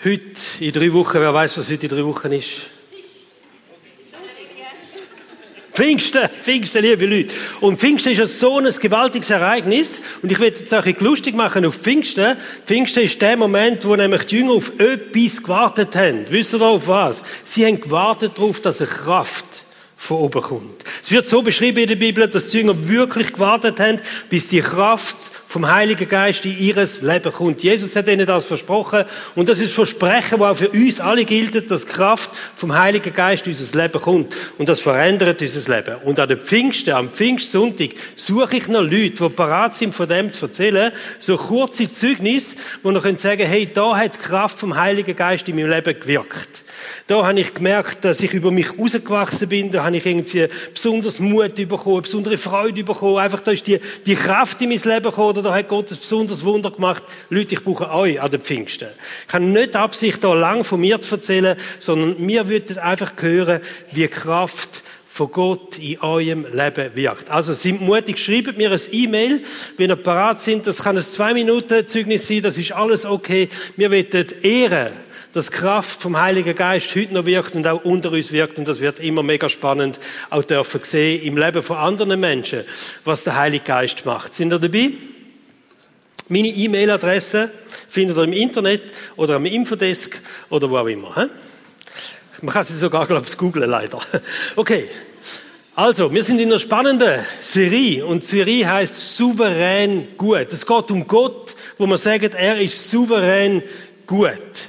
Heute in 3 Wochen, wer weiß, was heute in 3 Wochen ist? Pfingsten, liebe Leute. Und Pfingsten ist ja so ein gewaltiges Ereignis. Und ich werde jetzt auch ein bisschen lustig machen auf Pfingsten. Pfingsten ist der Moment, wo nämlich die Jünger auf etwas gewartet haben. Wisst ihr auf was? Sie haben gewartet darauf, dass eine Kraft von oben kommt. Es wird so beschrieben in der Bibel, dass die Jünger wirklich gewartet haben, bis die Kraft vom Heiligen Geist in ihr Leben kommt. Jesus hat ihnen das versprochen. Und das ist das Versprechen, das auch für uns alle gilt, dass die Kraft vom Heiligen Geist in unser Leben kommt. Und das verändert unser Leben. Und an den Pfingsten, am Pfingstsonntag, suche ich noch Leute, die bereit sind, von dem zu erzählen. So kurze Zeugnisse, wo noch sagen können, hey, da hat die Kraft vom Heiligen Geist in meinem Leben gewirkt. Da habe ich gemerkt, dass ich über mich rausgewachsen bin. Da habe ich irgendwie besonders Mut bekommen, besondere Freude bekommen. Einfach, da ist die Kraft in mein Leben gekommen. Oder da hat Gott ein besonderes Wunder gemacht. Leute, ich brauche euch an den Pfingsten. Ich habe nicht die Absicht, da lang von mir zu erzählen, sondern wir würden einfach hören, wie die Kraft von Gott in eurem Leben wirkt. Also seid mutig, schreibt mir ein E-Mail, wenn ihr bereit sind. Das kann ein 2-Minuten-Zeugnis sein, das ist alles okay. Wir wollen ehren, dass die Kraft vom Heiligen Geist heute noch wirkt und auch unter uns wirkt. Und das wird immer mega spannend, auch dürfen sehen im Leben von anderen Menschen, was der Heilige Geist macht. Sind ihr dabei? Meine E-Mail-Adresse findet ihr im Internet oder am Infodesk oder wo auch immer. He? Man kann sie sogar, glaube ich, googlen, leider. Okay. Also, wir sind in einer spannenden Serie und die Serie heisst souverän gut. Es geht um Gott, wo man sagt, er ist souverän gut.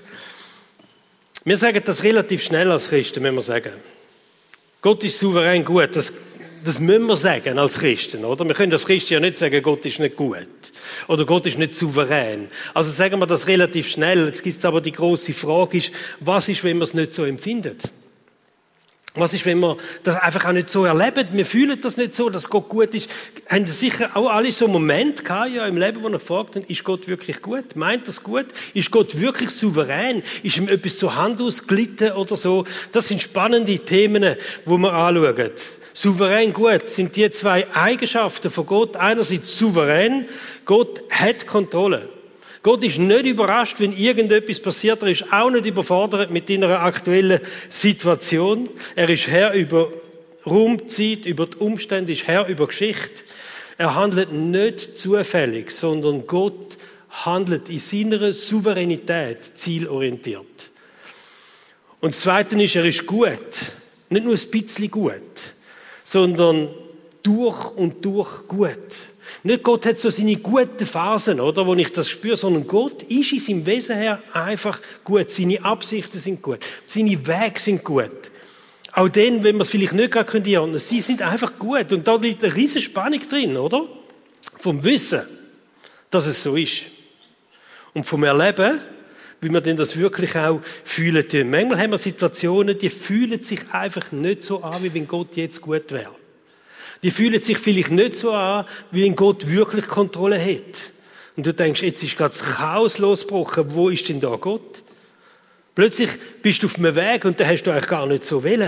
Wir sagen das relativ schnell als Christen, wenn wir sagen, Gott ist souverän gut. Das müssen wir sagen als Christen, oder? Wir können als Christen ja nicht sagen, Gott ist nicht gut. Oder Gott ist nicht souverän. Also sagen wir das relativ schnell. Jetzt gibt es aber die grosse Frage, was ist, wenn man es nicht so empfindet? Was ist, wenn wir das einfach auch nicht so erleben? Wir fühlen das nicht so, dass Gott gut ist. Haben sicher auch alle so Momente gehabt, ja, im Leben, wo wir gefragt haben, ist Gott wirklich gut? Meint das gut? Ist Gott wirklich souverän? Ist ihm etwas zur Hand ausgelitten oder so? Das sind spannende Themen, die wir anschauen. Souverän gut sind die 2 Eigenschaften von Gott. Einerseits souverän. Gott hat Kontrolle. Gott ist nicht überrascht, wenn irgendetwas passiert. Er ist auch nicht überfordert mit einer aktuellen Situation. Er ist Herr über Raum, Zeit, über die Umstände, ist Herr über Geschichte. Er handelt nicht zufällig, sondern Gott handelt in seiner Souveränität zielorientiert. Und das Zweite ist, er ist gut. Nicht nur ein bisschen gut, sondern durch und durch gut. Nicht Gott hat so seine guten Phasen, oder, wo ich das spüre, sondern Gott ist in seinem Wesen her einfach gut. Seine Absichten sind gut. Seine Wege sind gut. Auch dann, wenn wir es vielleicht nicht gerade einordnen können, sie sind einfach gut. Und da liegt eine riesige Spannung drin, oder? Vom Wissen, dass es so ist. Und vom Erleben, wie wir denn das wirklich auch fühlen tun. Manchmal haben wir Situationen, die fühlen sich einfach nicht so an, wie wenn Gott jetzt gut wäre. Die fühlen sich vielleicht nicht so an, wie wenn Gott wirklich Kontrolle hat. Und du denkst, jetzt ist gerade das Chaos losgebrochen. Wo ist denn da Gott? Plötzlich bist du auf einem Weg und den hast du eigentlich gar nicht so wollen.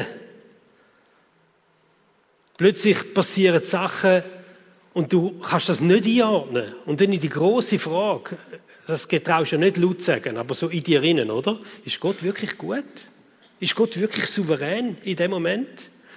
Plötzlich passieren Sachen und du kannst das nicht einordnen. Und dann die grosse Frage, das traust du ja nicht laut sagen, aber so in dir innen, oder? Ist Gott wirklich gut? Ist Gott wirklich souverän in dem Moment?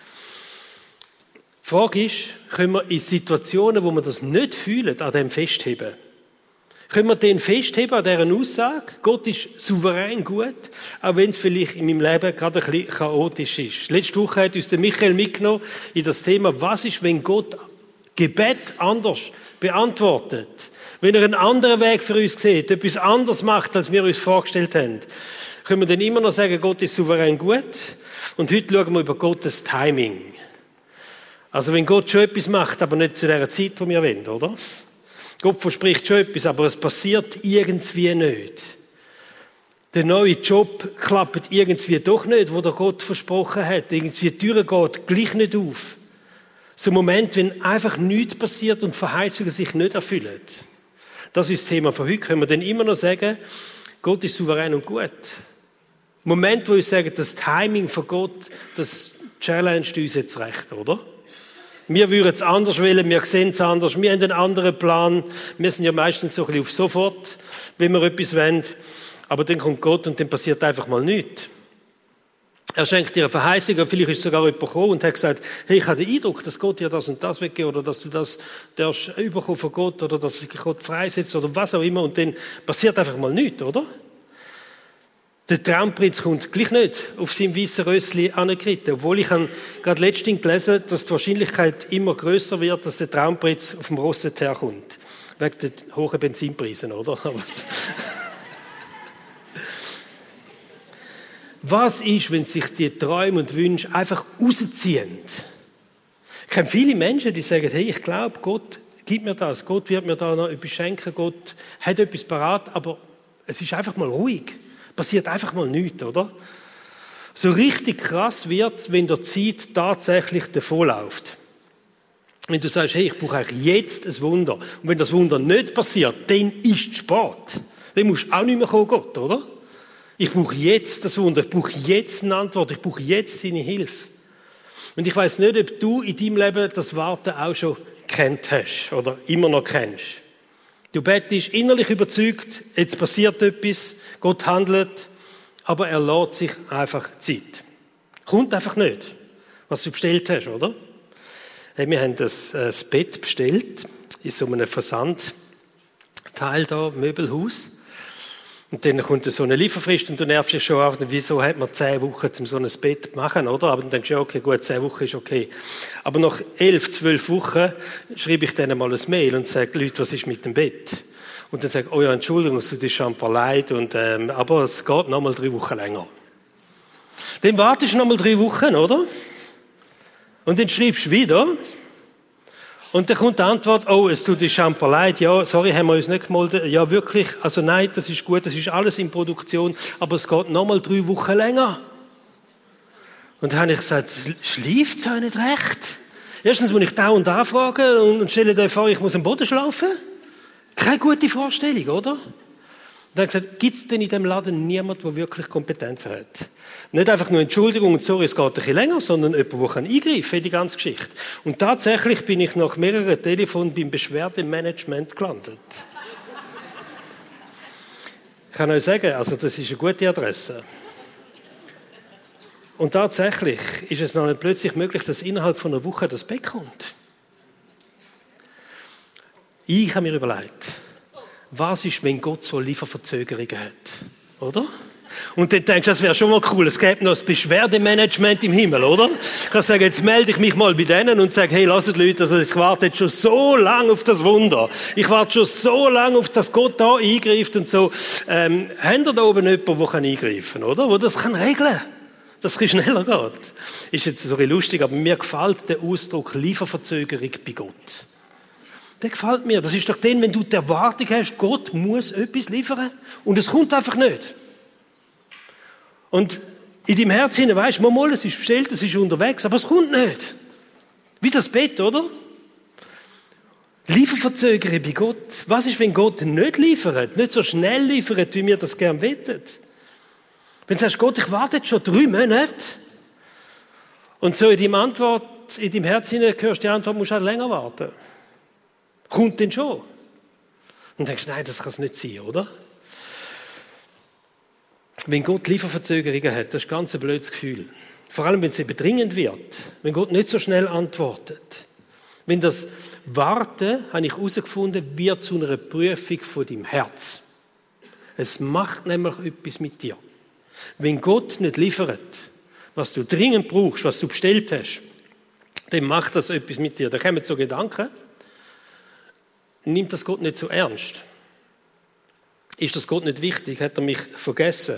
Die Frage ist, können wir in Situationen, wo wir das nicht fühlen, an dem festheben? Können wir den festheben an dieser Aussage? Gott ist souverän gut, auch wenn es vielleicht in meinem Leben gerade ein bisschen chaotisch ist. Letzte Woche hat uns der Michael mitgenommen in das Thema, was ist, wenn Gott Gebet anders beantwortet? Wenn er einen anderen Weg für uns sieht, etwas anderes macht, als wir uns vorgestellt haben, können wir dann immer noch sagen, Gott ist souverän gut? Und heute schauen wir über Gottes Timing. Also wenn Gott schon etwas macht, aber nicht zu der Zeit, die wir wollen, oder? Gott verspricht schon etwas, aber es passiert irgendwie nicht. Der neue Job klappt irgendwie doch nicht, wo der Gott versprochen hat. Irgendwie die Tür geht gleich nicht auf. So ein Moment, wenn einfach nichts passiert und Verheißungen sich nicht erfüllen. Das ist das Thema von heute. Können wir dann immer noch sagen, Gott ist souverän und gut. Moment, wo ich sage, das Timing von Gott, das challenged uns jetzt recht, oder? Wir würden es anders wollen, wir sehen es anders, wir haben einen anderen Plan. Wir sind ja meistens so ein bisschen auf sofort, wenn wir etwas wollen. Aber dann kommt Gott und dann passiert einfach mal nichts. Er schenkt dir eine Verheißung, oder vielleicht ist sogar jemand gekommen und hat gesagt, hey, ich habe den Eindruck, dass Gott dir das und das weggeben oder dass du das darfst überkommen von Gott oder dass sich Gott freisetzt oder was auch immer und dann passiert einfach mal nichts, oder? Der Traumprinz kommt gleich nicht auf seinem weißen Rössli angeritten, obwohl ich habe gerade letztens gelesen, dass die Wahrscheinlichkeit immer grösser wird, dass der Traumprinz auf dem Ross herkommt. Wegen den hohen Benzinpreisen, oder? Was ist, wenn sich die Träume und Wünsche einfach rausziehen? Ich kenne viele Menschen, die sagen, hey, ich glaube, Gott gibt mir das, Gott wird mir da noch etwas schenken, Gott hat etwas parat, aber es ist einfach mal ruhig. Passiert einfach mal nichts, oder? So richtig krass wird es, wenn der Zeit tatsächlich davonläuft. Wenn du sagst, hey, ich brauche eigentlich jetzt ein Wunder. Und wenn das Wunder nicht passiert, dann ist es spät. Dann musst du auch nicht mehr kommen, Gott, oder? Ich brauche jetzt das Wunder, ich brauche jetzt eine Antwort, ich brauche jetzt deine Hilfe. Und ich weiss nicht, ob du in deinem Leben das Warten auch schon kennt hast oder immer noch kennst. Du betest innerlich überzeugt, jetzt passiert etwas, Gott handelt, aber er lässt sich einfach Zeit. Kommt einfach nicht, was du bestellt hast, oder? Hey, wir haben das Bett bestellt, in so einem Versandteil da, Möbelhaus. Und dann kommt so eine Lieferfrist und du nervst dich schon auf, wieso hat man 10 Wochen, um so ein Bett zu machen, oder? Aber dann denkst du, ja, okay, gut, 10 Wochen ist okay. Aber nach 11, 12 Wochen schreibe ich denen mal ein Mail und sage, Leute, was ist mit dem Bett? Und dann sage ich, oh ja, Entschuldigung, es tut schon ein paar leid, aber es geht noch mal 3 Wochen länger. Dann wartest du noch mal 3 Wochen, oder? Und dann schreibst du wieder. Und dann kommt die Antwort, oh, es tut dir schon ein paar leid, ja, sorry, haben wir uns nicht gemeldet, ja, wirklich, also nein, das ist gut, das ist alles in Produktion, aber es geht noch mal 3 Wochen länger. Und dann habe ich gesagt, schläft es euch nicht recht? Erstens muss ich dauernd anfragen und stelle dir vor, ich muss am Boden schlafen. Keine gute Vorstellung, oder? Und dann habe ich gesagt, gibt es denn in diesem Laden niemanden, der wirklich Kompetenz hat? Nicht einfach nur Entschuldigung und sorry, es geht ein bisschen länger, sondern jemand, der eingreifen kann in die ganze Geschichte. Und tatsächlich bin ich nach mehreren Telefonen beim Beschwerdemanagement gelandet. Ich kann euch sagen, also das ist eine gute Adresse. Und tatsächlich ist es dann plötzlich möglich, dass innerhalb von einer Woche das Bett kommt. Ich habe mir überlegt, was ist, wenn Gott so Lieferverzögerungen hat? Oder? Und dann denkst du, das wäre schon mal cool, es gäbe noch das Beschwerdemanagement im Himmel, oder? Ich kann sagen, jetzt melde ich mich mal bei denen und sage, hey, lasst Leute, also ich warte jetzt schon so lange auf das Wunder. Ich warte schon so lange auf, dass Gott da eingreift und so. Haben ihr da oben jemanden, der eingreifen kann, oder? Der das kann regeln, dass es schneller geht. Ist jetzt so ein bisschen lustig, aber mir gefällt der Ausdruck Lieferverzögerung bei Gott. Der gefällt mir. Das ist doch dann, wenn du die Erwartung hast, Gott muss etwas liefern und es kommt einfach nicht. Und in deinem Herzen weisst du, mal, es ist bestellt, es ist unterwegs, aber es kommt nicht. Wie das Bett, oder? Lieferverzögerung bei Gott. Was ist, wenn Gott nicht liefert, nicht so schnell liefert, wie wir das gerne wettet? Wenn du sagst, Gott, ich warte jetzt schon 3 Monate und so in deinem Herzen hörst du die Antwort, musst du halt länger warten. Kommt denn schon? Und denkst, nein, das kann es nicht sein, oder? Wenn Gott Lieferverzögerungen hat, das ist ganz ein blödes Gefühl. Vor allem, wenn es eben dringend wird. Wenn Gott nicht so schnell antwortet. Wenn das Warten, habe ich herausgefunden, wird zu einer Prüfung von deinem Herz. Es macht nämlich etwas mit dir. Wenn Gott nicht liefert, was du dringend brauchst, was du bestellt hast, dann macht das etwas mit dir. Da kommen so Gedanken, nimmt das Gott nicht so ernst? Ist das Gott nicht wichtig? Hat er mich vergessen?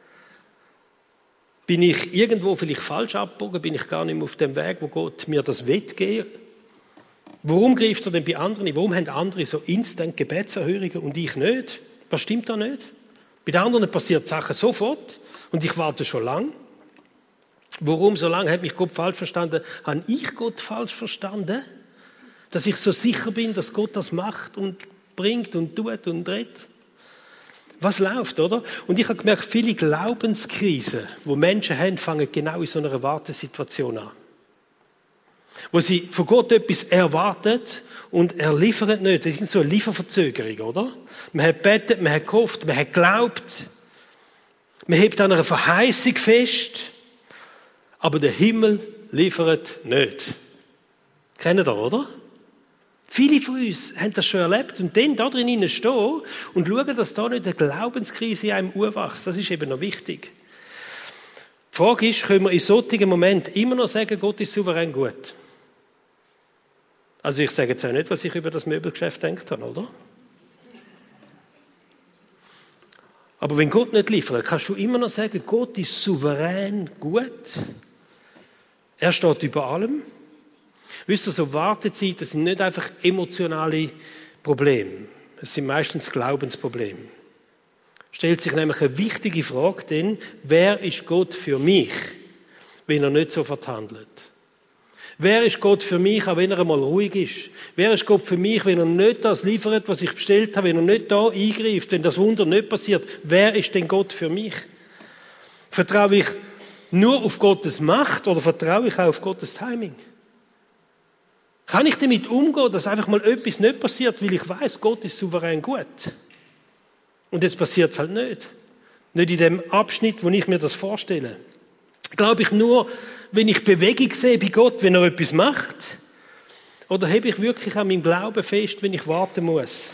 Bin ich irgendwo vielleicht falsch abgebogen? Bin ich gar nicht mehr auf dem Weg, wo Gott mir das geben? Warum greift er denn bei anderen? Warum haben andere so instant Gebetserhörungen und ich nicht? Was stimmt da nicht? Bei den anderen passiert Sachen sofort und ich warte schon lange. Warum so lange hat mich Gott falsch verstanden? Habe ich Gott falsch verstanden? Dass ich so sicher bin, dass Gott das macht und bringt und tut und redet. Was läuft, oder? Und ich habe gemerkt, viele Glaubenskrisen, die Menschen haben, fangen genau in so einer Wartesituation an. Wo sie von Gott etwas erwartet und er liefert nicht. Das ist so eine Lieferverzögerung, oder? Man hat gebetet, man hat gehofft, man hat geglaubt Man hebt an einer Verheißung fest, aber der Himmel liefert nicht. Kennt ihr, oder? Viele von uns haben das schon erlebt und dann da drin stehen und schauen, dass da nicht eine Glaubenskrise in einem aufwächst. Das ist eben noch wichtig. Die Frage ist, können wir in solchen Momenten immer noch sagen, Gott ist souverän gut? Also ich sage jetzt auch nicht, was ich über das Möbelgeschäft gedacht habe, oder? Aber wenn Gott nicht liefert, kannst du immer noch sagen, Gott ist souverän gut. Er steht über allem. Wisst ihr, so Wartezeiten, das sind nicht einfach emotionale Probleme. Es sind meistens Glaubensprobleme. Stellt sich nämlich eine wichtige Frage, denn wer ist Gott für mich, wenn er nicht so handelt? Wer ist Gott für mich, auch wenn er einmal ruhig ist? Wer ist Gott für mich, wenn er nicht das liefert, was ich bestellt habe, wenn er nicht da eingreift, wenn das Wunder nicht passiert? Wer ist denn Gott für mich? Vertraue ich nur auf Gottes Macht oder vertraue ich auch auf Gottes Timing? Kann ich damit umgehen, dass einfach mal etwas nicht passiert, weil ich weiß, Gott ist souverän gut? Und jetzt passiert es halt nicht. Nicht in dem Abschnitt, wo ich mir das vorstelle. Glaube ich nur, wenn ich Bewegung sehe bei Gott, wenn er etwas macht? Oder hebe ich wirklich an meinem Glauben fest, wenn ich warten muss?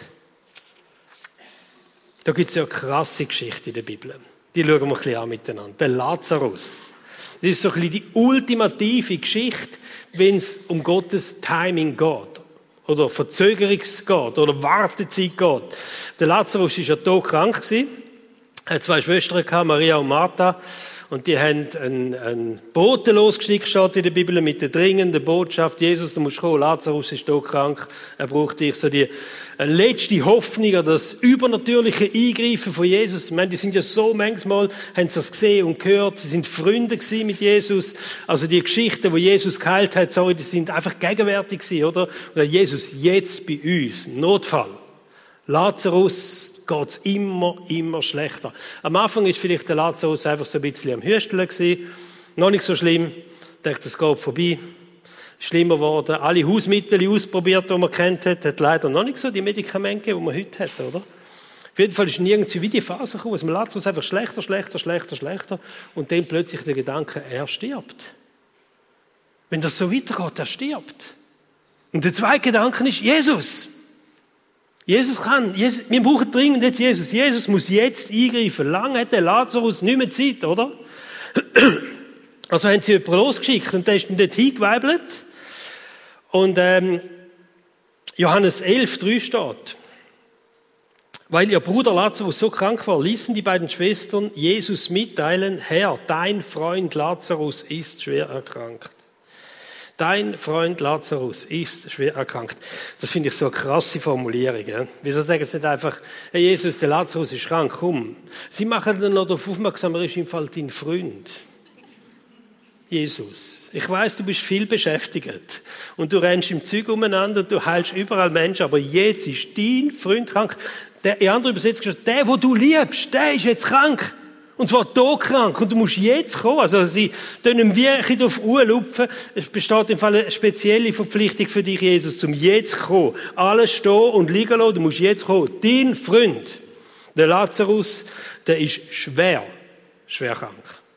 Da gibt es ja eine krasse Geschichte in der Bibel. Die schauen wir ein bisschen an miteinander. Der Lazarus. Das ist so ein bisschen die ultimative Geschichte, wenn es um Gottes Timing geht. Oder Verzögerungs geht. Oder Wartezeit geht. Der Lazarus war ja todkrank. Er hatte 2 Schwestern, Maria und Martha. Und die haben einen Boten losgeschickt, steht in der Bibel, mit der dringenden Botschaft, Jesus, du musst kommen, Lazarus ist todkrank, er braucht dich. So die letzte Hoffnung an das übernatürliche Eingreifen von Jesus. Ich meine, die sind ja so manchmal, haben sie das gesehen und gehört, sie sind Freunde gewesen mit Jesus. Also die Geschichten, wo Jesus geheilt hat, sorry, die sind einfach gegenwärtig gewesen, oder? Oder Jesus, jetzt bei uns, Notfall. Lazarus, geht es immer schlechter. Am Anfang ist vielleicht der Lazarus einfach so ein bisschen am Hüsteln gewesen. Noch nicht so schlimm. Ich dachte, es geht vorbei. Schlimmer geworden. Alle Hausmittel ausprobiert, die man kennt hat leider noch nicht so die Medikamente, die man heute hat, oder? Auf jeden Fall ist nirgends wie die Phase gekommen, dass man Lazarus einfach schlechter. Und dann plötzlich der Gedanke, er stirbt. Wenn das so weitergeht, er stirbt. Und der zweite Gedanke ist, Jesus. Jesus kann, wir brauchen dringend jetzt Jesus. Jesus muss jetzt eingreifen. Lange hat der Lazarus nicht mehr Zeit, oder? Also haben sie jemanden losgeschickt und der ist dann dort hingeweibelt. Und Johannes 11,3 steht, weil ihr Bruder Lazarus so krank war, ließen die beiden Schwestern Jesus mitteilen, Herr, dein Freund Lazarus ist schwer erkrankt. Dein Freund Lazarus ist schwer erkrankt. Das finde ich so eine krasse Formulierung. Ja? Wieso sagen sie nicht einfach, hey Jesus, der Lazarus ist krank, komm. Sie machen dann noch darauf aufmerksam, er ist im Fall dein Freund. Jesus, ich weiss, du bist viel beschäftigt. Und du rennst im Zeug umeinander und du heilst überall Menschen, aber jetzt ist dein Freund krank. In anderen Übersetzungen steht, der, den du liebst, der ist jetzt krank. Und zwar todkrank. Und du musst jetzt kommen. Also, sie tun wirklich auf Uhr lupfen. Es besteht im Fall eine spezielle Verpflichtung für dich, Jesus, zum jetzt kommen. Alles stehen und liegen lassen. Du musst jetzt kommen. Dein Freund, der Lazarus, der ist schwer krank.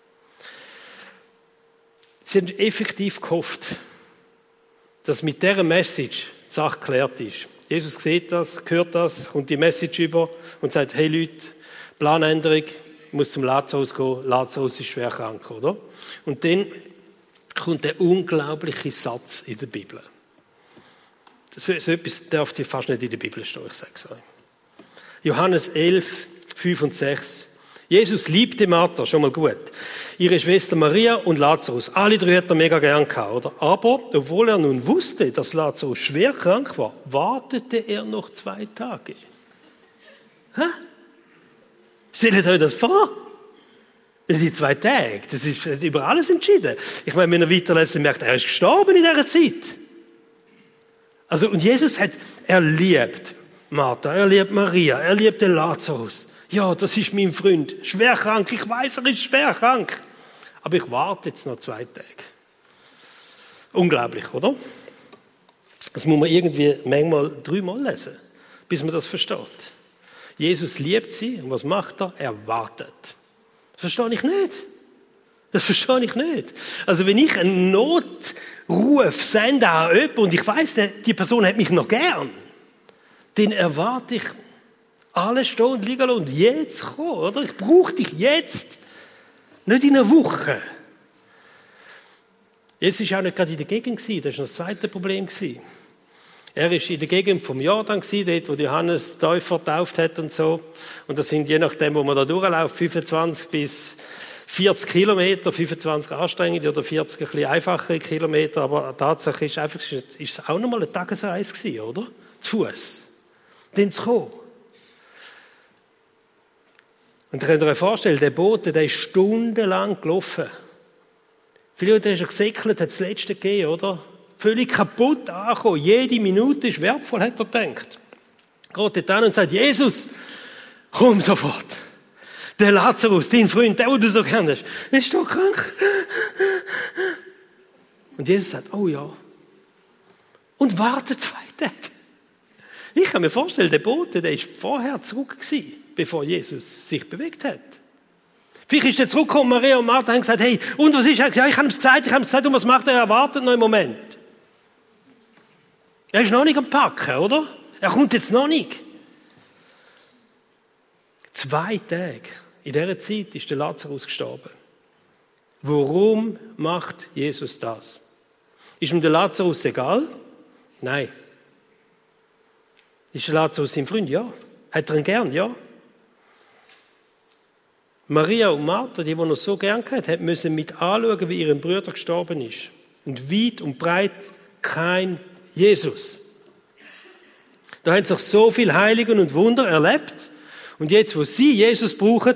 Sie haben effektiv gehofft, dass mit dieser Message die Sache geklärt ist. Jesus sieht das, hört das, kommt die Message über und sagt, hey Leute, Planänderung, ich muss zum Lazarus gehen, Lazarus ist schwer krank, oder? Und dann kommt der unglaubliche Satz in der Bibel. So etwas darf dir fast nicht in der Bibel stehen, ich sage es euch. Johannes 11, 5 und 6. Jesus liebte Martha, schon mal gut. Ihre Schwester Maria und Lazarus. Alle 3 hat er mega gern gehabt, oder? Aber, obwohl er nun wusste, dass Lazarus schwer krank war, wartete er noch 2 Tage. Hä? Stellt euch das vor? Die 2 Tage, das ist über alles entschieden. Ich meine, wenn er weiterlässt, merkt er ist gestorben in dieser Zeit. Also, und Jesus er liebt Martha, er liebt Maria, er liebt den Lazarus. Ja, das ist mein Freund, schwer krank, ich weiß, er ist schwer krank. Aber ich warte jetzt noch 2 Tage. Unglaublich, oder? Das muss man irgendwie manchmal 3-mal lesen, bis man das versteht. Jesus liebt sie und was macht er? Er wartet. Das verstehe ich nicht. Das verstehe ich nicht. Also wenn ich einen Notruf sende an jemanden und ich weiss, die Person hat mich noch gern, dann erwarte ich, alles stehen und liegen lassen und jetzt kommen, oder? Ich brauche dich jetzt, nicht in einer Woche. Jesus war auch nicht gerade in der Gegend, das war noch das zweite Problem. Er war in der Gegend vom Jordan, dort, wo Johannes Täufer getauft hat und so. Und das sind je nachdem, wo man da durchläuft, 25 bis 40 Kilometer, 25 anstrengende oder 40 ein bisschen einfachere Kilometer. Aber tatsächlich ist es auch nochmal eine Tagesreise gewesen, oder? Zu Fuß. Dann zu kommen. Und ihr könnt euch vorstellen, der Bote, der ist stundenlang gelaufen. Viele Leute haben gesäckelt, hat das Letzte gegeben, oder? Völlig kaputt angekommen. Jede Minute ist wertvoll, hat er gedacht. Geht dort hin und sagt, Jesus, komm sofort. Der Lazarus, dein Freund, der, den du so kennst, ist doch krank. Und Jesus sagt, oh ja. Und wartet 2 Tage. Ich kann mir vorstellen, der Bote, der war vorher zurück gewesen, bevor Jesus sich bewegt hat. Vielleicht ist er zurückgekommen, Maria und Martha haben gesagt, hey, und was ist? Er hat gesagt, ich habe ihm gesagt, und was macht er? Er wartet noch einen Moment. Er ist noch nicht am Packen, oder? Er kommt jetzt noch nicht. 2 Tage. In dieser Zeit ist der Lazarus gestorben. Warum macht Jesus das? Ist ihm der Lazarus egal? Nein. Ist der Lazarus sein Freund? Ja. Hat er ihn gern? Ja. Maria und Martha, die ihn so gern hatten, müssen mit anschauen, wie ihrem Bruder gestorben ist. Und weit und breit kein Jesus. Da haben sich so viele Heiligen und Wunder erlebt. Und jetzt, wo sie Jesus brauchen,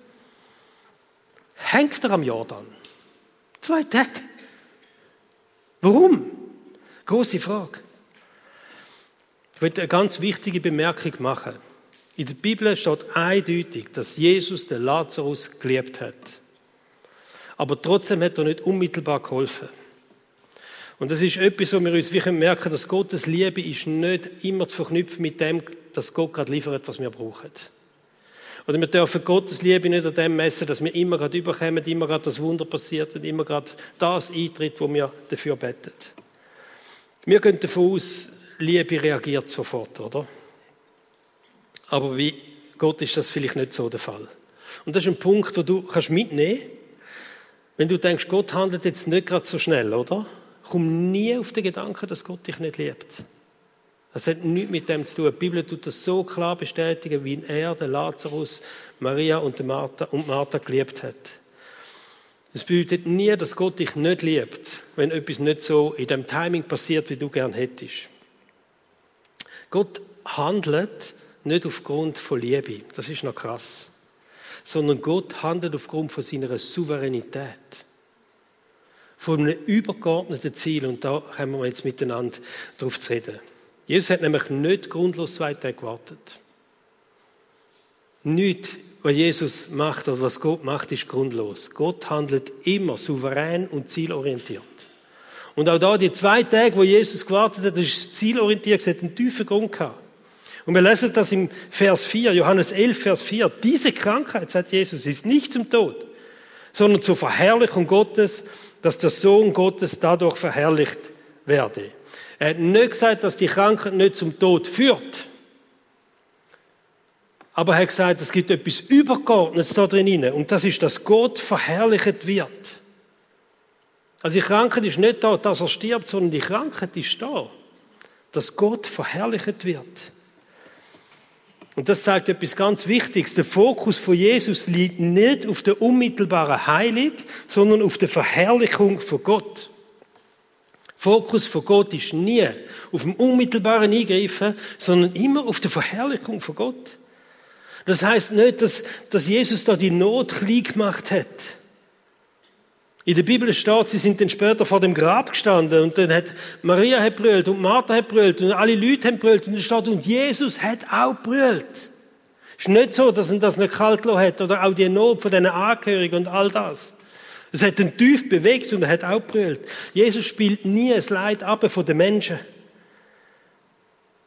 hängt er am Jordan. 2 Tage. Warum? Große Frage. Ich möchte eine ganz wichtige Bemerkung machen. In der Bibel steht eindeutig, dass Jesus den Lazarus geliebt hat. Aber trotzdem hat er nicht unmittelbar geholfen. Und das ist etwas, wo wir uns wirklich merken, dass Gottes Liebe ist nicht immer zu verknüpfen mit dem, dass Gott gerade liefert, was wir brauchen. Oder wir dürfen Gottes Liebe nicht an dem messen, dass wir immer gerade überkommen, immer gerade das Wunder passiert und immer gerade das eintritt, wo wir dafür beten. Wir gehen davon aus, Liebe reagiert sofort, oder? Aber bei Gott ist das vielleicht nicht so der Fall. Und das ist ein Punkt, den du mitnehmen kannst. Wenn du denkst, Gott handelt jetzt nicht gerade so schnell, oder? Komm nie auf den Gedanken, dass Gott dich nicht liebt. Das hat nichts mit dem zu tun. Die Bibel tut das so klar bestätigen, wie er, der Lazarus, Maria und Martha geliebt hat. Es bedeutet nie, dass Gott dich nicht liebt, wenn etwas nicht so in dem Timing passiert, wie du gern hättest. Gott handelt nicht aufgrund von Liebe, das ist noch krass, sondern Gott handelt aufgrund von seiner Souveränität, von einem übergeordneten Ziel, und da kommen wir jetzt miteinander darauf zu reden. Jesus hat nämlich nicht grundlos 2 Tage gewartet. Nichts, was Jesus macht oder was Gott macht, ist grundlos. Gott handelt immer souverän und zielorientiert. Und auch da die 2 Tage, wo Jesus gewartet hat, das ist zielorientiert, es hat einen tiefen Grund gehabt. Und wir lesen das im Vers 4, Johannes 11, Vers 4. Diese Krankheit, sagt Jesus, ist nicht zum Tod, sondern zur Verherrlichung Gottes, dass der Sohn Gottes dadurch verherrlicht werde. Er hat nicht gesagt, dass die Krankheit nicht zum Tod führt. Aber er hat gesagt, es gibt etwas Übergeordnetes da drin. Und das ist, dass Gott verherrlicht wird. Also die Krankheit ist nicht da, dass er stirbt, sondern die Krankheit ist da, dass Gott verherrlicht wird. Und das zeigt etwas ganz Wichtiges. Der Fokus von Jesus liegt nicht auf der unmittelbaren Heilung, sondern auf der Verherrlichung von Gott. Fokus von Gott ist nie auf dem unmittelbaren Eingreifen, sondern immer auf der Verherrlichung von Gott. Das heisst nicht, dass Jesus da die Not klein gemacht hat. In der Bibel steht, sie sind dann später vor dem Grab gestanden und dann hat Maria brüllt und Martha hat brüllt und alle Leute haben brüllt und dann steht, und Jesus hat auch brüllt. Es ist nicht so, dass ihn das nicht kalt gelassen hat oder auch die Not von diesen Angehörigen und all das. Es hat ihn tief bewegt und er hat auch brüllt. Jesus spielt nie das Leid ab von den Menschen.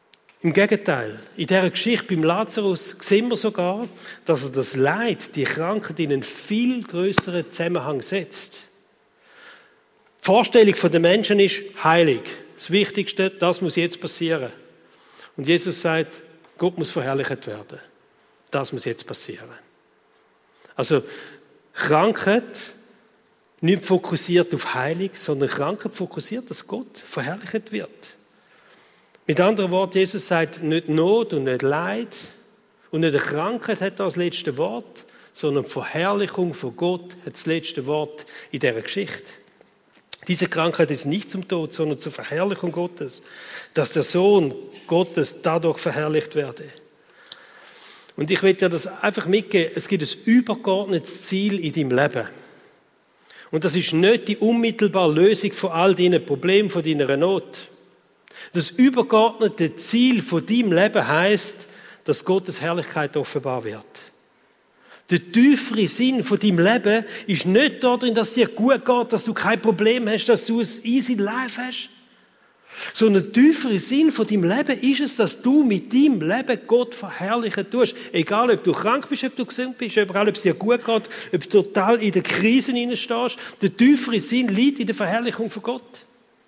Im Gegenteil, in dieser Geschichte beim Lazarus sehen wir sogar, dass er das Leid, die Krankheit in einen viel größeren Zusammenhang setzt. Die Vorstellung der Menschen ist heilig. Das Wichtigste, das muss jetzt passieren. Und Jesus sagt, Gott muss verherrlicht werden. Das muss jetzt passieren. Also Krankheit nicht fokussiert auf Heilung, sondern Krankheit fokussiert, dass Gott verherrlicht wird. Mit anderen Worten, Jesus sagt, nicht Not und nicht Leid und nicht eine Krankheit hat das letzte Wort, sondern die Verherrlichung von Gott hat das letzte Wort in dieser Geschichte. Diese Krankheit ist nicht zum Tod, sondern zur Verherrlichung Gottes, dass der Sohn Gottes dadurch verherrlicht werde. Und ich will dir das einfach mitgeben, es gibt ein übergeordnetes Ziel in deinem Leben. Und das ist nicht die unmittelbare Lösung von all deinen Problemen, von deiner Not. Das übergeordnete Ziel von deinem Leben heisst, dass Gottes Herrlichkeit offenbar wird. Der tiefere Sinn von deinem Leben ist nicht darin, dass es dir gut geht, dass du kein Problem hast, dass du ein easy life hast. Sondern der tiefere Sinn von deinem Leben ist es, dass du mit deinem Leben Gott verherrlichen tust. Egal, ob du krank bist, ob du gesund bist, egal, ob es dir gut geht, ob du total in der Krise hineinstehst. Der tiefere Sinn liegt in der Verherrlichung von Gott.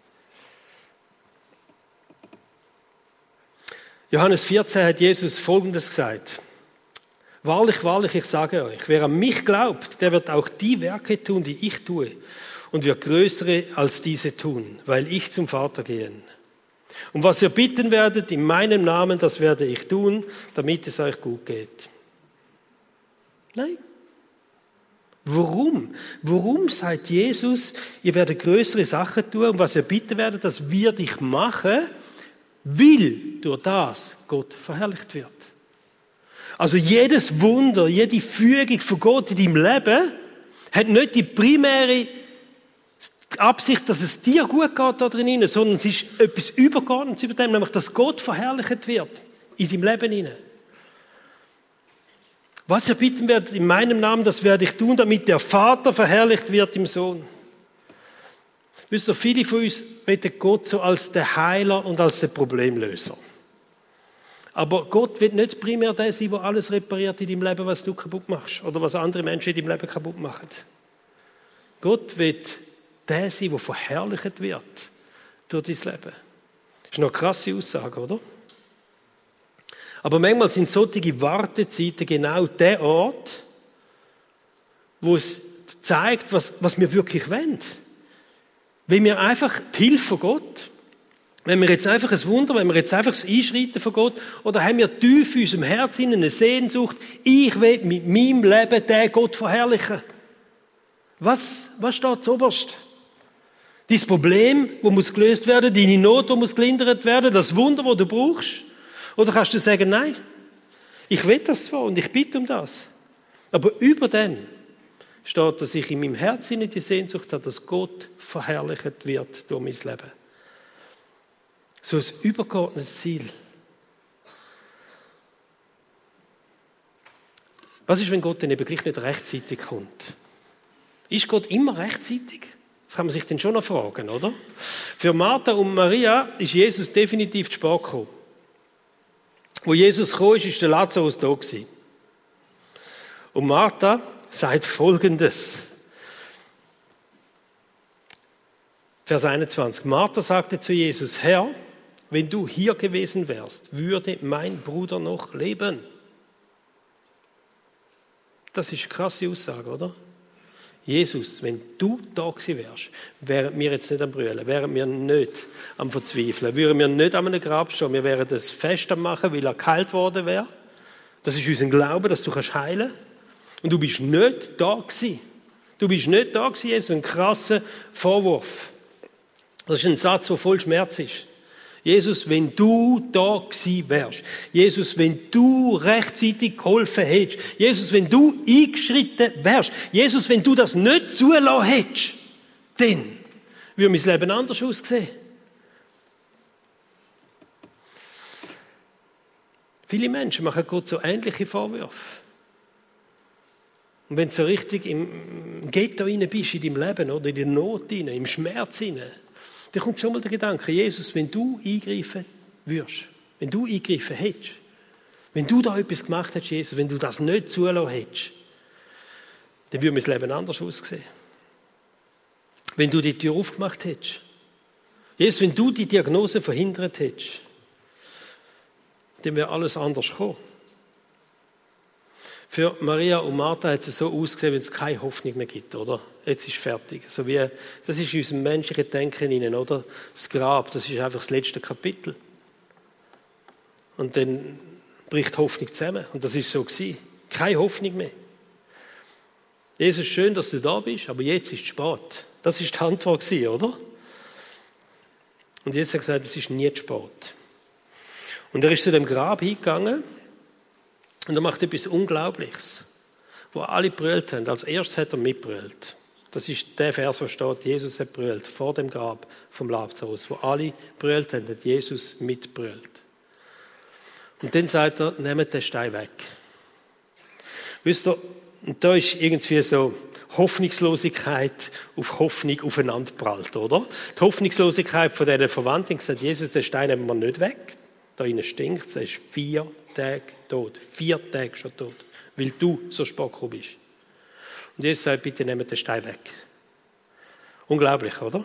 Johannes 14 hat Jesus Folgendes gesagt. Wahrlich, wahrlich, ich sage euch, wer an mich glaubt, der wird auch die Werke tun, die ich tue, und wird größere als diese tun, weil ich zum Vater gehe. Und was ihr bitten werdet in meinem Namen, das werde ich tun, damit es euch gut geht. Nein. Warum? Warum sagt Jesus, ihr werdet größere Sachen tun, und was ihr bitten werdet, das werde ich machen, weil durch das Gott verherrlicht wird. Also jedes Wunder, jede Fügung von Gott in deinem Leben hat nicht die primäre Absicht, dass es dir gut geht da drin, sondern es ist etwas Übergeordnetes über dem, nämlich, dass Gott verherrlicht wird in deinem Leben hinein. Was ihr bitten werdet in meinem Namen, das werde ich tun, damit der Vater verherrlicht wird im Sohn. Wisst ihr, viele von uns beten Gott so als der Heiler und als der Problemlöser. Aber Gott wird nicht primär der sein, der alles repariert in deinem Leben, was du kaputt machst oder was andere Menschen in deinem Leben kaputt machen. Gott wird der sein, der verherrlicht wird durch dein Leben. Das ist noch eine krasse Aussage, oder? Aber manchmal sind solche Wartezeiten genau der Ort, wo es zeigt, was wir wirklich wollen. Wenn wir einfach die Hilfe von Gott, wenn wir jetzt einfach ein Wunder, wenn wir jetzt einfach das Einschreiten von Gott, oder haben wir tief in unserem Herzen eine Sehnsucht, ich will mit meinem Leben den Gott verherrlichen. Was steht zuoberst? Dein Problem, das muss gelöst werden, deine Not, die muss gelindert werden, das Wunder, das du brauchst? Oder kannst du sagen, nein, ich will das zwar und ich bitte um das. Aber über dem steht, dass ich in meinem Herzen die Sehnsucht habe, dass Gott verherrlicht wird durch mein Leben. So ein übergeordnetes Ziel. Was ist, wenn Gott dann eben gleich nicht rechtzeitig kommt? Ist Gott immer rechtzeitig? Das kann man sich dann schon noch fragen, oder? Für Martha und Maria ist Jesus definitiv zu spät gekommen. Wo Jesus kam, war der Lazarus da gewesen. Und Martha sagt Folgendes. Vers 21. Martha sagte zu Jesus, Herr, wenn du hier gewesen wärst, würde mein Bruder noch leben. Das ist eine krasse Aussage, oder? Jesus, wenn du da gewesen wärst, wären wir jetzt nicht am Brüllen, wären wir nicht am Verzweifeln, würden wir nicht an einem Grab stehen, wir wären das Fest am machen, weil er geheilt worden wäre. Das ist unser Glaube, dass du heilen kannst. Und du bist nicht da gewesen. Du bist nicht da gewesen, Jesus, ein krasser Vorwurf. Das ist ein Satz, der voll Schmerz ist. Jesus, wenn du da gewesen wärst. Jesus, wenn du rechtzeitig geholfen hättest. Jesus, wenn du eingeschritten wärst. Jesus, wenn du das nicht zulassen hättest, dann würde mein Leben anders aussehen. Viele Menschen machen Gott so ähnliche Vorwürfe. Und wenn du so richtig im Ghetto rein bist in deinem Leben oder in der Not rein, im Schmerz rein, dann kommt schon mal der Gedanke, Jesus, wenn du eingreifen würdest, wenn du eingegriffen hättest, wenn du da etwas gemacht hättest, Jesus, wenn du das nicht zulassen hättest, dann würde mein Leben anders aussehen. Wenn du die Tür aufgemacht hättest. Jesus, wenn du die Diagnose verhindert hättest, dann wäre alles anders gekommen. Für Maria und Martha hat es so ausgesehen, wenn es keine Hoffnung mehr gibt, oder? Jetzt ist es fertig. So wie, das ist in unserem menschlichen Denken hinein, oder? Das Grab, das ist einfach das letzte Kapitel. Und dann bricht Hoffnung zusammen. Und das ist so gewesen. Keine Hoffnung mehr. Jesus, schön, dass du da bist, aber jetzt ist es spät. Das ist die Antwort gewesen, oder? Und Jesus hat gesagt, es ist nie zu spät. Und er ist zu dem Grab hingegangen und er macht etwas Unglaubliches, wo alle brüllt haben. Als erstes hat er mitbrüllt. Das ist der Vers, wo steht, Jesus hat brüllt vor dem Grab vom Lazarus, wo alle brüllt haben, hat Jesus mitbrüllt. Und dann sagt er, nehmt den Stein weg. Wisst ihr, und da ist irgendwie so Hoffnungslosigkeit auf Hoffnung aufeinanderprallt, oder? Die Hoffnungslosigkeit von diesen Verwandten gesagt, Jesus, den Stein nehmen wir nicht weg. Da innen stinkt es, er ist 4 Tage tot. 4 Tage schon tot. Weil du so spät gekommen bist. Und Jesus sagt, bitte nehmt den Stein weg. Unglaublich, oder?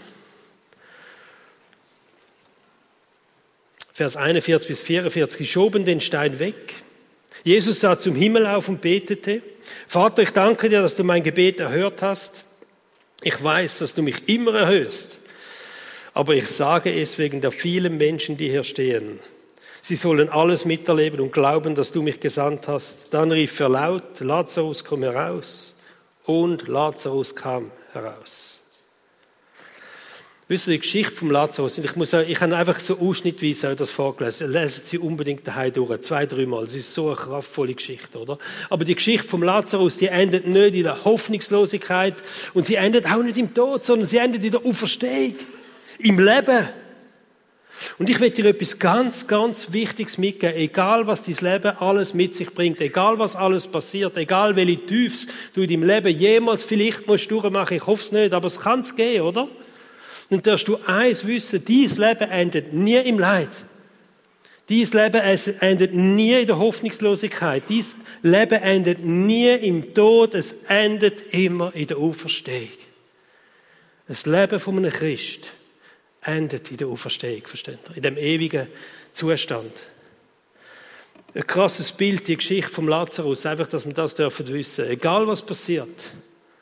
Vers 41 bis 44, schoben den Stein weg. Jesus sah zum Himmel auf und betete. Vater, ich danke dir, dass du mein Gebet erhört hast. Ich weiß, dass du mich immer erhörst. Aber ich sage es wegen der vielen Menschen, die hier stehen. Sie sollen alles miterleben und glauben, dass du mich gesandt hast. Dann rief er laut, Lazarus, komm heraus. Und Lazarus kam heraus. Wisst ihr, die Geschichte vom Lazarus, ich habe einfach so ausschnittweise das vorgelesen, lesen Sie unbedingt daheim durch, 2-3 Mal, das ist so eine kraftvolle Geschichte, oder? Aber die Geschichte vom Lazarus, die endet nicht in der Hoffnungslosigkeit und sie endet auch nicht im Tod, sondern sie endet in der Auferstehung, im Leben. Und ich will dir etwas ganz, ganz Wichtiges mitgeben, egal was dein Leben alles mit sich bringt, egal was alles passiert, egal welche Tiefs du in deinem Leben jemals vielleicht musst durchmachen, ich hoffe es nicht, aber es kann es gehen, oder? Dann darfst du eins wissen, dein Leben endet nie im Leid. Dein Leben endet nie in der Hoffnungslosigkeit. Dein Leben endet nie im Tod, es endet immer in der Auferstehung. Das Leben von einem Christ endet in der Auferstehung, versteht ihr? In dem ewigen Zustand. Ein krasses Bild, die Geschichte vom Lazarus, einfach, dass wir das dürfen wissen. Egal was passiert,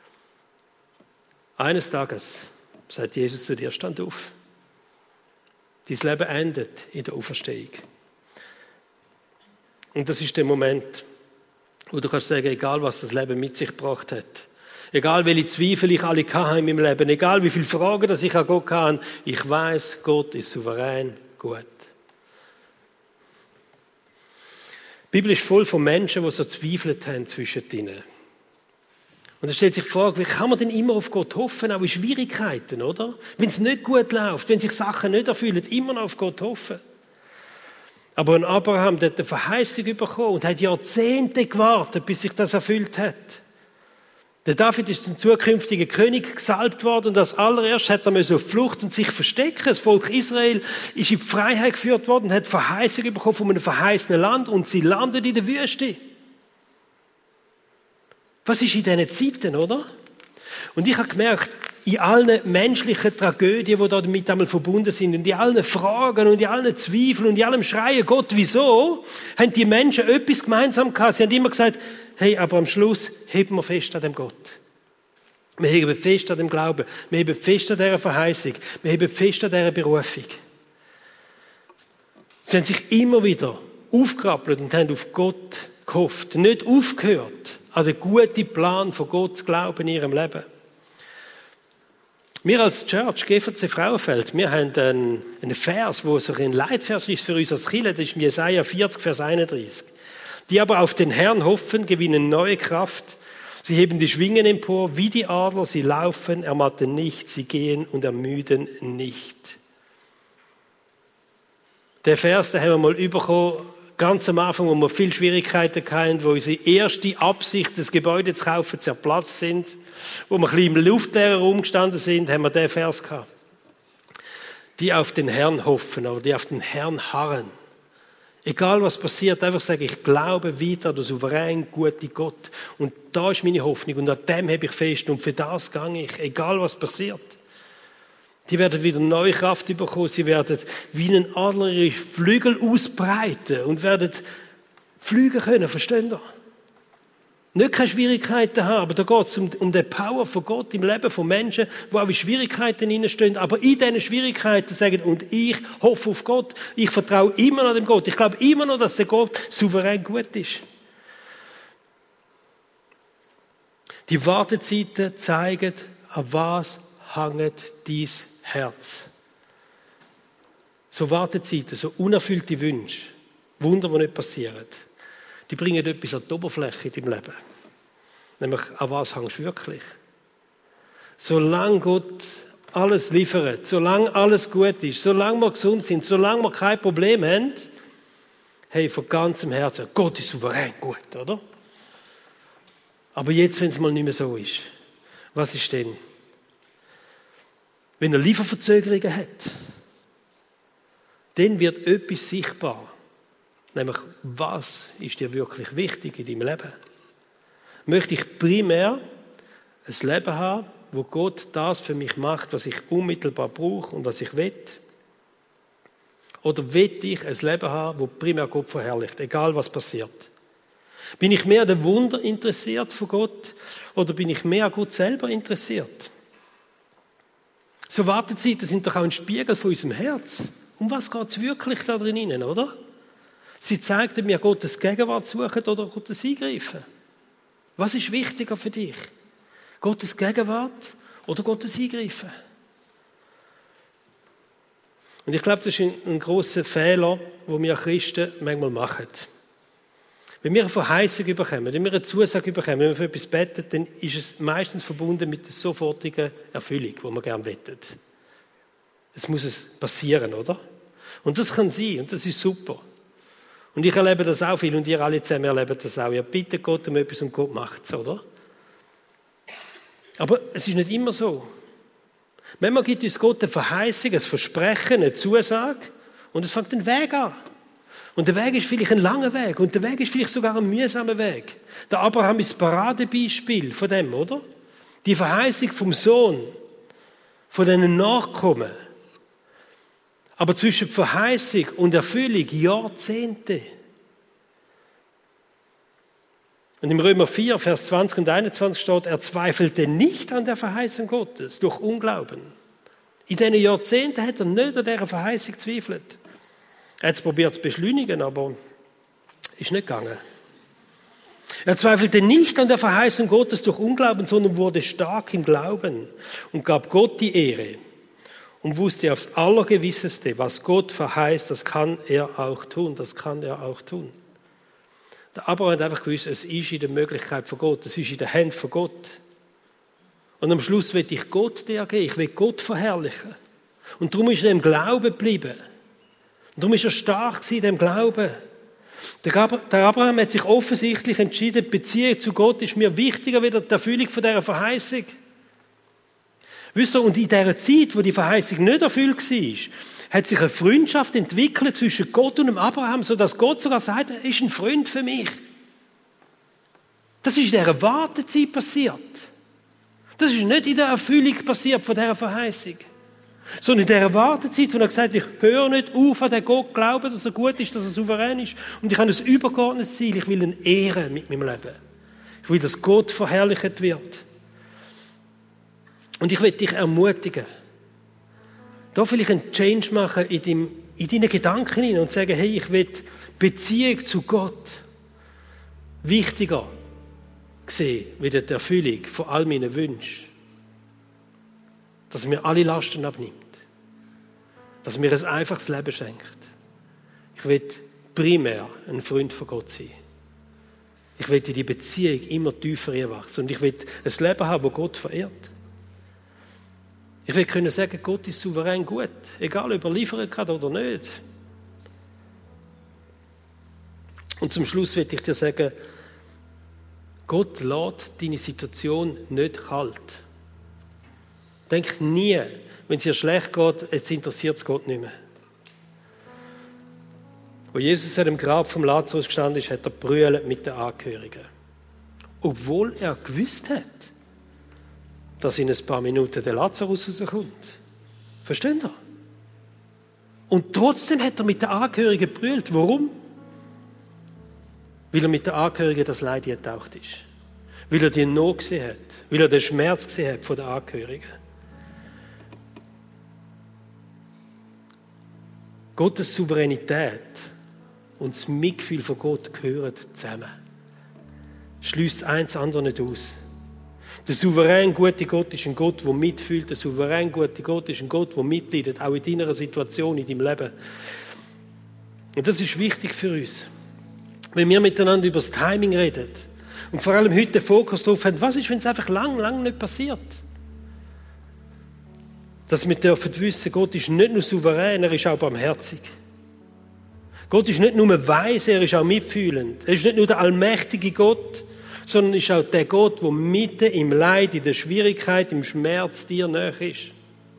eines Tages sagt Jesus zu dir, stand auf. Dein Leben endet in der Auferstehung. Und das ist der Moment, wo du kannst sagen, egal was das Leben mit sich gebracht hat, egal welche Zweifel ich alle hatte in meinem Leben, egal wie viele Fragen dass ich an Gott hatte, ich weiß, Gott ist souverän gut. Die Bibel ist voll von Menschen, die so zweifelt haben zwischen ihnen. Und da stellt sich die Frage, wie kann man denn immer auf Gott hoffen, auch in Schwierigkeiten, oder? Wenn es nicht gut läuft, wenn sich Sachen nicht erfüllen, immer noch auf Gott hoffen. Aber ein Abraham, der hat eine Verheißung bekommen und hat Jahrzehnte gewartet, bis sich das erfüllt hat. Der David ist zum zukünftigen König gesalbt worden und als allererst hat er auf die Flucht und sich verstecken. Das Volk Israel ist in die Freiheit geführt worden und hat Verheißung bekommen von einem verheißenen Land und sie landet in der Wüste. Was ist in diesen Zeiten, oder? Und ich habe gemerkt, in allen menschlichen Tragödien, die damit einmal verbunden sind, und in allen Fragen und in allen Zweifeln und in allem Schreien, Gott, wieso, haben die Menschen etwas gemeinsam gehabt. Sie haben immer gesagt, hey, aber am Schluss heben wir fest an dem Gott. Wir heben fest an dem Glauben. Wir heben fest an dieser Verheißung. Wir heben fest an dieser Berufung. Sie haben sich immer wieder aufgerappelt und haben auf Gott gehofft. Nicht aufgehört, an den guten Plan von Gott zu glauben in ihrem Leben. Wir als Church, GVC Frauenfeld, wir haben einen Vers, wo so ein Leitvers ist für uns als Kirche, das ist Jesaja 40, Vers 31. Die aber auf den Herrn hoffen, gewinnen neue Kraft. Sie heben die Schwingen empor wie die Adler, sie laufen, ermatten nicht, sie gehen und ermüden nicht. Der Vers, den haben wir mal bekommen, ganz am Anfang, wo wir viele Schwierigkeiten hatten, wo unsere erste Absicht, das Gebäude zu kaufen, zerplatzt sind, wo wir ein bisschen im luftleeren Raum gestanden sind, haben wir den Vers gehabt. Die auf den Herrn hoffen, oder die auf den Herrn harren, Egal was passiert, einfach sagen, ich glaube weiter an den souveränen, guten Gott. Und da ist meine Hoffnung und an dem habe ich fest und für das gehe ich, egal was passiert. Die werden wieder neue Kraft bekommen, sie werden wie ein Adler ihre Flügel ausbreiten und werden fliegen können, versteht ihr? Nicht keine Schwierigkeiten haben, aber da geht es um die Power von Gott im Leben von Menschen, die auch in Schwierigkeiten hineinstehen, aber in diesen Schwierigkeiten sagen, und ich hoffe auf Gott, ich vertraue immer noch dem Gott, ich glaube immer noch, dass der Gott souverän gut ist. Die Wartezeiten zeigen, an was hängt dein Herz. So Wartezeiten, so unerfüllte Wünsche, Wunder, die nicht passieren. Die bringen etwas an die Oberfläche in deinem Leben. Nämlich, an was hängst du wirklich? Solange Gott alles liefert, solange alles gut ist, solange wir gesund sind, solange wir kein Problem haben, hey, von ganzem Herzen, Gott ist souverän gut, oder? Aber jetzt, wenn es mal nicht mehr so ist, was ist denn? Wenn er Lieferverzögerungen hat, dann wird etwas sichtbar. Nämlich, was ist dir wirklich wichtig in deinem Leben? Möchte ich primär ein Leben haben, wo Gott das für mich macht, was ich unmittelbar brauche und was ich will? Oder will ich ein Leben haben, wo primär Gott verherrlicht, egal was passiert? Bin ich mehr an den Wunder interessiert von Gott oder bin ich mehr an Gott selber interessiert? So Wartezeiten sind doch auch ein Spiegel von unserem Herz. Um was geht es wirklich da drinnen, oder? Sie zeigten mir, Gottes Gegenwart suchen oder Gottes Eingreifen. Was ist wichtiger für dich? Gottes Gegenwart oder Gottes Eingreifen? Und ich glaube, das ist ein grosser Fehler, den wir Christen manchmal machen. Wenn wir eine Verheißung bekommen, wenn wir eine Zusage bekommen, wenn wir für etwas beten, dann ist es meistens verbunden mit der sofortigen Erfüllung, die wir gerne beten. Es muss passieren, oder? Und das kann sein und das ist super. Und ich erlebe das auch viel und ihr alle zusammen erleben das auch. Ihr bittet Gott um etwas und Gott macht es, oder? Aber es ist nicht immer so. Manchmal gibt uns Gott eine Verheißung, ein Versprechen, eine Zusage und es fängt ein Weg an. Und der Weg ist vielleicht ein langer Weg und der Weg ist vielleicht sogar ein mühsamer Weg. Der Abraham ist das Paradebeispiel von dem, oder? Die Verheißung vom Sohn, von diesen Nachkommen. Aber zwischen Verheißung und Erfüllung Jahrzehnte. Und im Römer 4, Vers 20 und 21 steht, er zweifelte nicht an der Verheißung Gottes durch Unglauben. In diesen Jahrzehnten hat er nicht an dieser Verheißung gezweifelt. Er hat es probiert zu beschleunigen, aber ist nicht gegangen. Er zweifelte nicht an der Verheißung Gottes durch Unglauben, sondern wurde stark im Glauben und gab Gott die Ehre. Und wusste aufs Allergewisseste, was Gott verheißt, das kann er auch tun. Das kann er auch tun. Der Abraham hat einfach gewusst, es ist in der Möglichkeit von Gott, es ist in der Hand von Gott. Und am Schluss will ich Gott dir geben, ich will Gott verherrlichen. Und darum ist er im Glauben geblieben. Und darum ist er stark in dem Glauben. Der Abraham hat sich offensichtlich entschieden, die Beziehung zu Gott ist mir wichtiger wie die Erfüllung von dieser Verheißung. Wisst ihr, und in dieser Zeit, wo die Verheißung nicht erfüllt war, hat sich eine Freundschaft entwickelt zwischen Gott und dem Abraham, sodass Gott sogar sagt, er ist ein Freund für mich. Das ist in dieser Wartezeit passiert. Das ist nicht in der Erfüllung passiert von dieser Verheißung. Sondern in dieser Wartezeit, wo er gesagt hat, ich höre nicht auf an den Gott, glaube, dass er gut ist, dass er souverän ist. Und ich habe ein übergeordnetes Ziel, ich will ihn ehren mit meinem Leben. Ich will, dass Gott verherrlicht wird. Und ich will dich ermutigen, da vielleicht einen Change machen in deinen Gedanken hinein und sagen, hey, ich will Beziehung zu Gott wichtiger sehen, wie die Erfüllung von all meinen Wünschen. Dass er mir alle Lasten abnimmt. Dass er mir ein einfaches Leben schenkt. Ich will primär ein Freund von Gott sein. Ich will in die Beziehung immer tiefer wachsen. Und ich will ein Leben haben, das Gott verehrt. Ich will können sagen, Gott ist souverän gut. Egal, ob er liefern kann oder nicht. Und zum Schluss will ich dir sagen, Gott lässt deine Situation nicht kalt. Denk nie, wenn es dir schlecht geht, jetzt interessiert es Gott nicht mehr. Wo Jesus an dem Grab vom Lazarus gestanden ist, hat er brüllt mit den Angehörigen. Obwohl er gewusst hat, dass in ein paar Minuten der Lazarus rauskommt. Versteht ihr? Und trotzdem hat er mit den Angehörigen gebrüllt. Warum? Weil er mit den Angehörigen das Leid getaucht ist. Weil er die Not gesehen hat. Weil er den Schmerz gesehen hat von den Angehörigen. Gottes Souveränität und das Mitgefühl von Gott gehören zusammen. Schließt eins andere nicht aus. Der souverän gute Gott ist ein Gott, der mitfühlt. Der souverän gute Gott ist ein Gott, der mitleidet, auch in deiner Situation, in deinem Leben. Und das ist wichtig für uns. Wenn wir miteinander über das Timing reden und vor allem heute den Fokus darauf haben, was ist, wenn es einfach lang nicht passiert? Dass wir dürfen wissen, Gott ist nicht nur souverän, er ist auch barmherzig. Gott ist nicht nur weise, er ist auch mitfühlend. Er ist nicht nur der allmächtige Gott, sondern ist auch der Gott, der mitten im Leid, in der Schwierigkeit, im Schmerz dir nahe ist.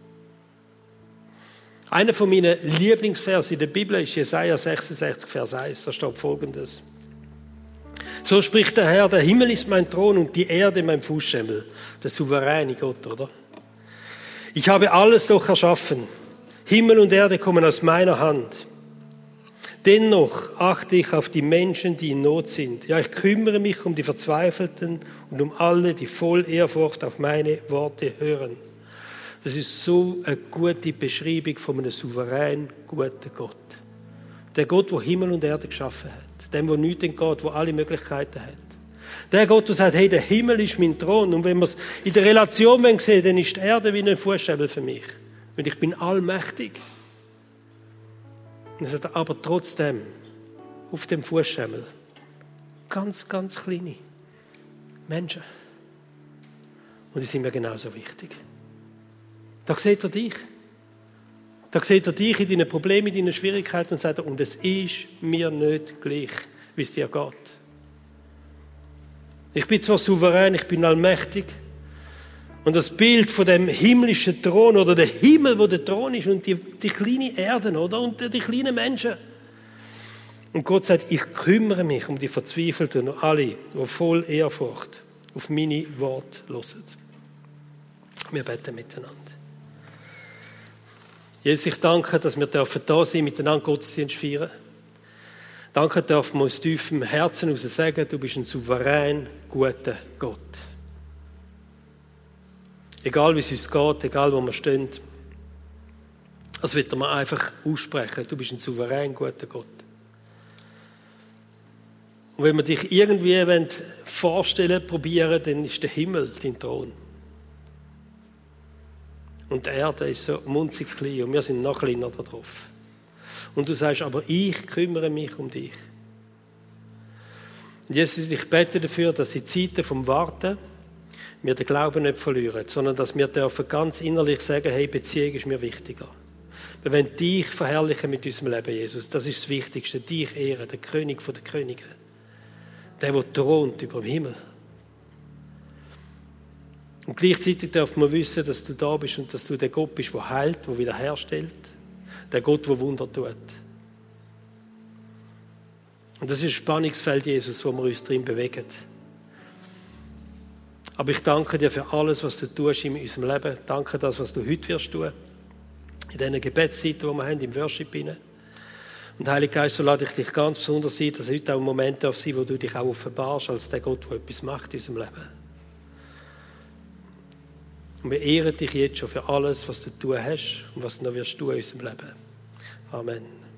Einer von meinen Lieblingsversen in der Bibel ist Jesaja 66, Vers 1. Da steht Folgendes. So spricht der Herr, der Himmel ist mein Thron und die Erde mein Fußschemel. Der souveräne Gott, oder? Ich habe alles doch erschaffen. Himmel und Erde kommen aus meiner Hand. Dennoch achte ich auf die Menschen, die in Not sind. Ja, ich kümmere mich um die Verzweifelten und um alle, die voll Ehrfurcht auf meine Worte hören. Das ist so eine gute Beschreibung von einem souverän guten Gott. Der Gott, der Himmel und Erde geschaffen hat. Dem, der nichts entgeht, der alle Möglichkeiten hat. Der Gott, der sagt, hey, der Himmel ist mein Thron. Und wenn wir es in der Relation sehen, dann ist die Erde wie ein Fußschemel für mich. Und ich bin allmächtig. Und er sagt, aber trotzdem, auf dem Fußschemel, ganz, ganz kleine Menschen. Und die sind mir genauso wichtig. Da sieht er dich. Da sieht er dich in deinen Problemen, in deinen Schwierigkeiten und sagt, und es ist mir nicht gleich, wie es dir geht. Ich bin zwar souverän, ich bin allmächtig. Und das Bild von dem himmlischen Thron oder der Himmel, wo der Thron ist und die kleine Erde, oder? Und die kleinen Menschen. Und Gott sagt, ich kümmere mich um die Verzweifelten und alle, die voll Ehrfurcht auf meine Worte hören. Wir beten miteinander. Jesus, ich danke, dass wir da sein, miteinander Gottesdienst feiern. Danke, dürfen wir aus tiefem Herzen heraus sagen, du bist ein souverän guter Gott. Egal wie es uns geht, egal wo wir stehen, das wird man einfach aussprechen. Du bist ein souverän guter Gott. Und wenn wir dich irgendwie vorstellen probieren, dann ist der Himmel dein Thron. Und die Erde ist so munzig klein und wir sind noch kleiner da drauf. Und du sagst, aber ich kümmere mich um dich. Und Jesus, ich bete dafür, dass in Zeiten vom Warten wir den Glauben nicht verlieren, sondern dass wir dürfen ganz innerlich sagen, hey, Beziehung ist mir wichtiger. Wir wollen dich verherrlichen mit unserem Leben, Jesus. Das ist das Wichtigste, dich ehren, der König der Könige. Der thront über dem Himmel. Und gleichzeitig dürfen wir wissen, dass du da bist und dass du der Gott bist, der heilt, der wiederherstellt. Der Gott, der Wunder tut. Und das ist ein Spannungsfeld, Jesus, wo wir uns drin bewegen. Aber ich danke dir für alles, was du tust in unserem Leben. Danke das, was du heute wirst tun. In diesen Gebetszeiten, die wir haben, im Worship hinein. Und Heiliger Geist, so lade ich dich ganz besonders ein, dass heute auch ein Moment darf sein, wo du dich auch offenbarst als der Gott, der etwas macht in unserem Leben. Und wir ehren dich jetzt schon für alles, was du tun hast und was du noch wirst tun in unserem Leben. Amen.